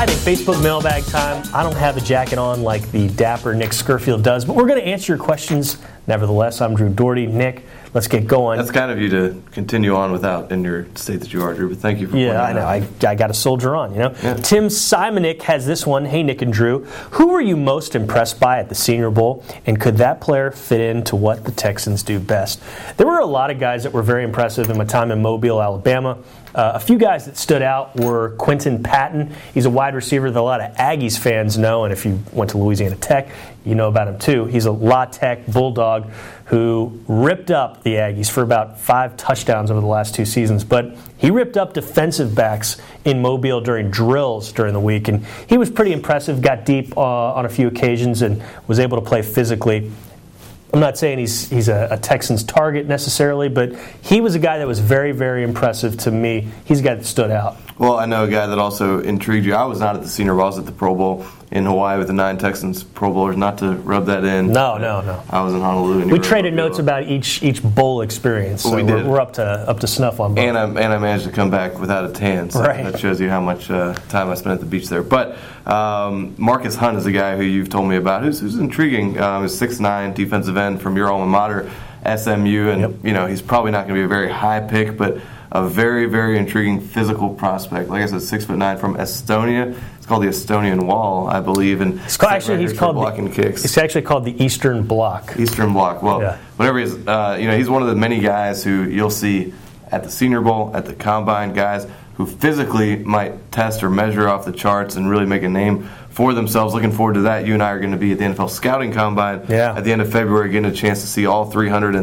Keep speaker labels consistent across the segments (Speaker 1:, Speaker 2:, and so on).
Speaker 1: Hi, Nick. Facebook mailbag time. I don't have a jacket on like the dapper Nick Scurfield does, but we're going to answer your questions nevertheless. I'm Drew Doherty. Nick, let's get going.
Speaker 2: That's kind of you to continue on without in your state that you are, Drew, but thank you for pointing
Speaker 1: I know. I got to soldier on, you know.
Speaker 2: Yeah.
Speaker 1: Tim Simonick has this one. Hey, Nick and Drew. Who were you most impressed by at the Senior Bowl, and could that player fit into what the Texans do best? There were a lot of guys that were very impressive in my time in Mobile, Alabama. A few guys that stood out were Quinton Patton. He's a wide receiver that a lot of Aggies fans know, and if you went to Louisiana Tech, you know about him too. He's a La Tech Bulldog who ripped up the Aggies for about 5 touchdowns over the last 2 seasons. But he ripped up defensive backs in Mobile during drills during the week, and he was pretty impressive, got deep on a few occasions, and was able to play physically. I'm not saying he's a Texans target necessarily, but he was a guy that was very, very impressive to me. He's a guy that stood out.
Speaker 2: Well, I know a guy that also intrigued you. I was not at the Senior Bowl. I was at the Pro Bowl in Hawaii with the 9 Texans Pro Bowlers. Not to rub that in.
Speaker 1: No.
Speaker 2: I was in Honolulu.
Speaker 1: We traded notes about each bowl experience. So
Speaker 2: we did.
Speaker 1: We're up to snuff on both.
Speaker 2: And I managed to come back without a tan, so
Speaker 1: right.
Speaker 2: That shows you how much time I spent at the beach there. But Marcus Hunt is a guy who you've told me about who's intriguing. He's 6'9", defensive end from your alma mater, SMU, and
Speaker 1: yep.
Speaker 2: He's probably not going to be a very high pick, but a very, very intriguing physical prospect. Like I said, 6'9" from Estonia. It's called the Estonian Wall, I believe, and
Speaker 1: he's called
Speaker 2: blocking kicks.
Speaker 1: It's actually called the Eastern Bloc.
Speaker 2: Eastern Bloc. Well,
Speaker 1: yeah.
Speaker 2: Whatever he is, he's one of the many guys who you'll see at the Senior Bowl, at the Combine, guys who physically might test or measure off the charts and really make a name for themselves. Looking forward to that. You and I are going to be at the NFL Scouting Combine at the end of February, getting a chance to see all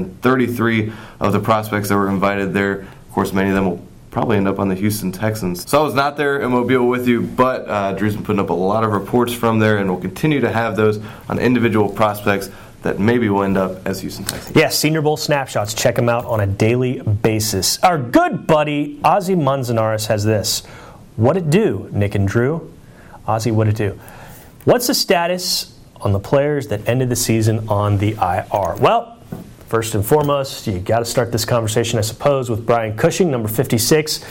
Speaker 2: 333 of the prospects that were invited there. Of course, many of them will probably end up on the Houston Texans. So I was not there in Mobile with you, but Drew's been putting up a lot of reports from there, and we'll continue to have those on individual prospects that maybe will end up as Houston Texans.
Speaker 1: Yeah, Senior Bowl snapshots. Check them out on a daily basis. Our good buddy, Ozzy Manzanares, has this. What it do, Nick and Drew? Ozzy, what it do? What's the status on the players that ended the season on the IR? Well, first and foremost, you got to start this conversation, I suppose, with Brian Cushing, number 56,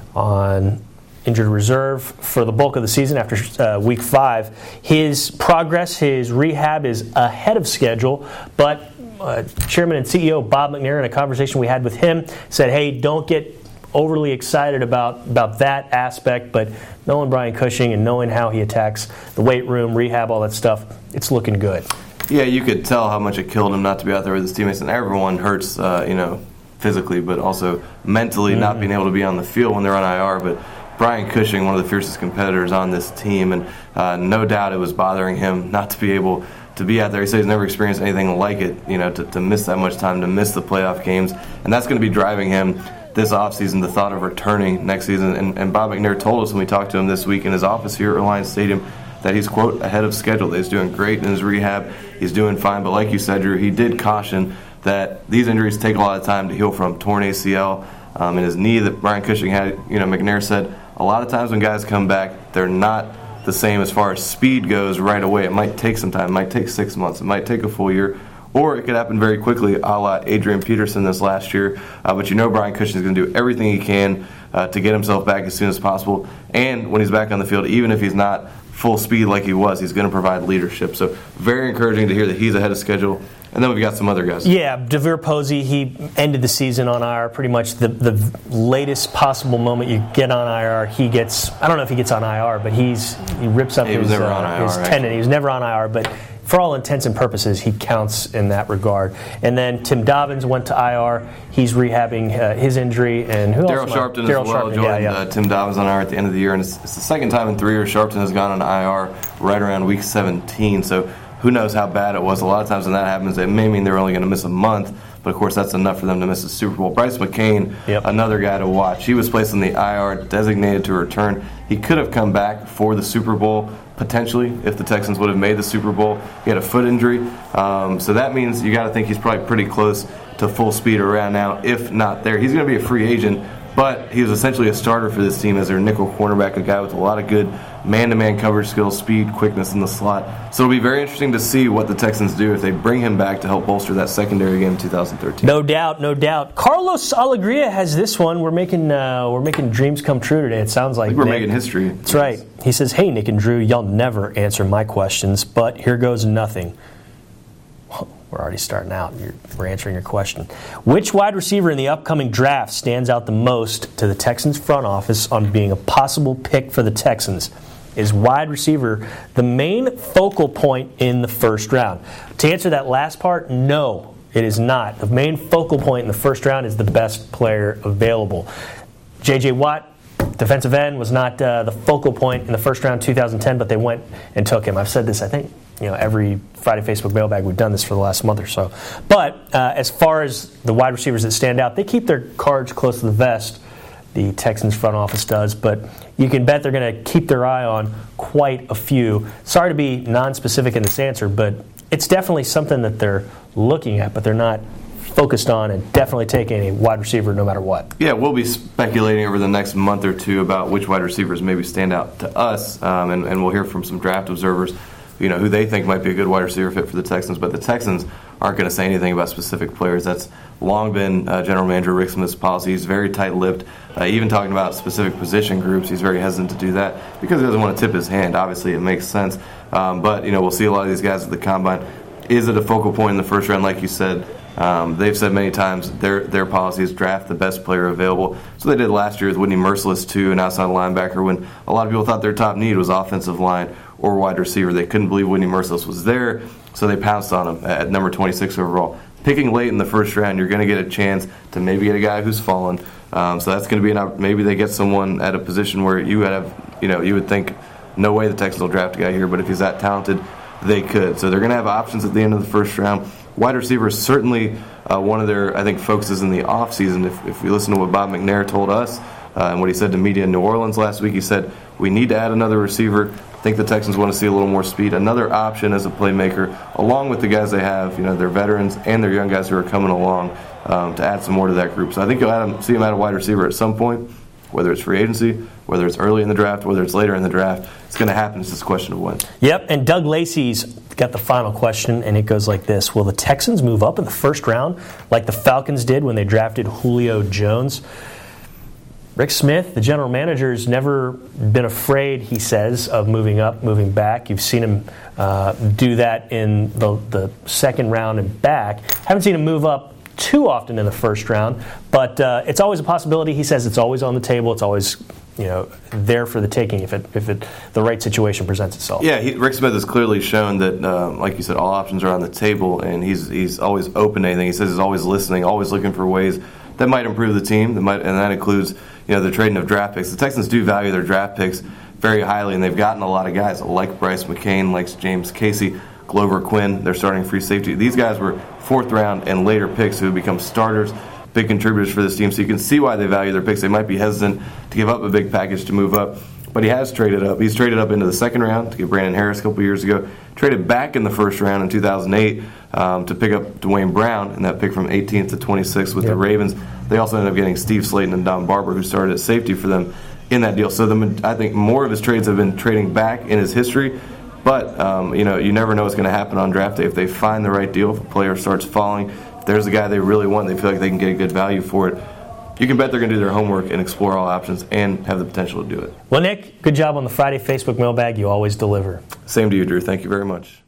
Speaker 1: on injured reserve for the bulk of the season after week 5. His progress, his rehab is ahead of schedule, but Chairman and CEO Bob McNair, in a conversation we had with him, said, hey, don't get overly excited about that aspect, but knowing Brian Cushing and knowing how he attacks the weight room, rehab, all that stuff, it's looking good.
Speaker 2: Yeah, you could tell how much it killed him not to be out there with his teammates, and everyone hurts, physically, but also mentally not being able to be on the field when they're on IR. But Brian Cushing, one of the fiercest competitors on this team, and no doubt it was bothering him not to be able to be out there. He said he's never experienced anything like it, to miss that much time, to miss the playoff games, and that's going to be driving him this offseason, the thought of returning next season. And Bob McNair told us when we talked to him this week in his office here at Reliance Stadium that he's, quote, ahead of schedule. That he's doing great in his rehab. He's doing fine. But like you said, Drew, he did caution that these injuries take a lot of time to heal from. Torn ACL in his knee that Brian Cushing had. McNair said a lot of times when guys come back, they're not the same as far as speed goes right away. It might take some time. It might take 6 months. It might take a full year. Or it could happen very quickly, a la Adrian Peterson this last year. But Brian Cushing is going to do everything he can to get himself back as soon as possible. And when he's back on the field, even if he's not full speed like he was, he's going to provide leadership. So very encouraging to hear that he's ahead of schedule. And then we've got some other guys. Yeah,
Speaker 1: DeVere Posey, he ended the season on IR. Pretty much the latest possible moment you get on IR, he gets, I don't know if he gets on IR, but he rips up his tendon. He was never on IR, but for all intents and purposes, he counts in that regard. And then Tim Dobbins went to IR. He's rehabbing his injury. And who else?
Speaker 2: Daryl Sharpton as well joined Tim Dobbins on IR at the end of the year. And it's the second time in 3 years Sharpton has gone on IR right around week 17. So who knows how bad it was. A lot of times when that happens, it may mean they're only going to miss a month. But, of course, that's enough for them to miss the Super Bowl. Bryce McCain, another guy to watch. He was placed on the IR, designated to return. He could have come back for the Super Bowl, potentially, if the Texans would have made the Super Bowl. He had a foot injury. So that means you got to think he's probably pretty close to full speed around now, if not there. He's going to be a free agent but he was essentially a starter for this team as their nickel cornerback, a guy with a lot of good man-to-man coverage skills, speed, quickness in the slot. So it'll be very interesting to see what the Texans do if they bring him back to help bolster that secondary again in 2013.
Speaker 1: No doubt, no doubt. Carlos Alegria has this one. We're making dreams come true today. It sounds like
Speaker 2: we're making history.
Speaker 1: That's right. He says, "Hey, Nick and Drew, y'all never answer my questions, but here goes nothing." We're already starting out. We're answering your question. Which wide receiver in the upcoming draft stands out the most to the Texans front office on being a possible pick for the Texans? Is wide receiver the main focal point in the first round? To answer that last part, no, it is not. The main focal point in the first round is the best player available. J.J. Watt, defensive end, was not the focal point in the first round 2010, but they went and took him. I've said this, I think, every Friday Facebook mailbag, we've done this for the last month or so. But as far as the wide receivers that stand out, they keep their cards close to the vest. The Texans front office does, but you can bet they're going to keep their eye on quite a few. Sorry to be non-specific in this answer, but it's definitely something that they're looking at, but they're not focused on and definitely taking a wide receiver no matter what.
Speaker 2: Yeah, we'll be speculating over the next month or two about which wide receivers maybe stand out to us, and we'll hear from some draft observers who they think might be a good wide receiver fit for the Texans, but the Texans aren't going to say anything about specific players. That's long been General Manager Rick Smith's policy. He's very tight-lipped. Even talking about specific position groups, he's very hesitant to do that because he doesn't want to tip his hand. Obviously, it makes sense. But, we'll see a lot of these guys at the Combine. Is it a focal point in the first round, like you said? They've said many times their policy is draft the best player available. So they did last year with Whitney Merciless, too, an outside linebacker, when a lot of people thought their top need was offensive line or wide receiver. They couldn't believe Whitney Merciless was there, so they pounced on him at number 26 overall. Picking late in the first round, you're going to get a chance to maybe get a guy who's fallen. So that's going to be maybe they get someone at a position where you would think, no way the Texans will draft a guy here, but if he's that talented, they could. So they're going to have options at the end of the first round. Wide receiver is certainly one of their, I think, focuses in the offseason. If we listen to what Bob McNair told us and what he said to media in New Orleans last week, he said, we need to add another receiver. I think the Texans want to see a little more speed, another option as a playmaker, along with the guys they have, their veterans and their young guys who are coming along to add some more to that group. So I think you'll see them add a wide receiver at some point, whether it's free agency, whether it's early in the draft, whether it's later in the draft. It's going to happen. It's just a question of when.
Speaker 1: Yep, and Doug Lacey's got the final question, and it goes like this. Will the Texans move up in the first round like the Falcons did when they drafted Julio Jones? Rick Smith, the general manager, has never been afraid, he says, of moving up, moving back. You've seen him do that in the second round and back. Haven't seen him move up too often in the first round, but it's always a possibility. He says it's always on the table. It's always there for the taking if the right situation presents itself.
Speaker 2: Yeah, Rick Smith has clearly shown that, like you said, all options are on the table, and he's always open to anything. He says he's always listening, always looking for ways that might improve the team. And that includes the trading of draft picks. The Texans do value their draft picks very highly, and they've gotten a lot of guys like Bryce McCain, like James Casey, Glover Quinn. They're starting free safety. These guys were fourth round and later picks who have become starters, big contributors for this team. So you can see why they value their picks. They might be hesitant to give up a big package to move up, but he has traded up. He's traded up into the second round to get Brandon Harris a couple years ago. Traded back in the first round in 2008 to pick up Dwayne Brown, and that pick from 18th to 26th with the Ravens. They also ended up getting Steve Slayton and Don Barber, who started at safety for them in that deal. So I think more of his trades have been trading back in his history. But, you never know what's going to happen on draft day. If they find the right deal, if a player starts falling, if there's a guy they really want, they feel like they can get a good value for it, you can bet they're going to do their homework and explore all options and have the potential to do it.
Speaker 1: Well, Nick, good job on the Friday Facebook mailbag. You always deliver.
Speaker 2: Same to you, Drew. Thank you very much.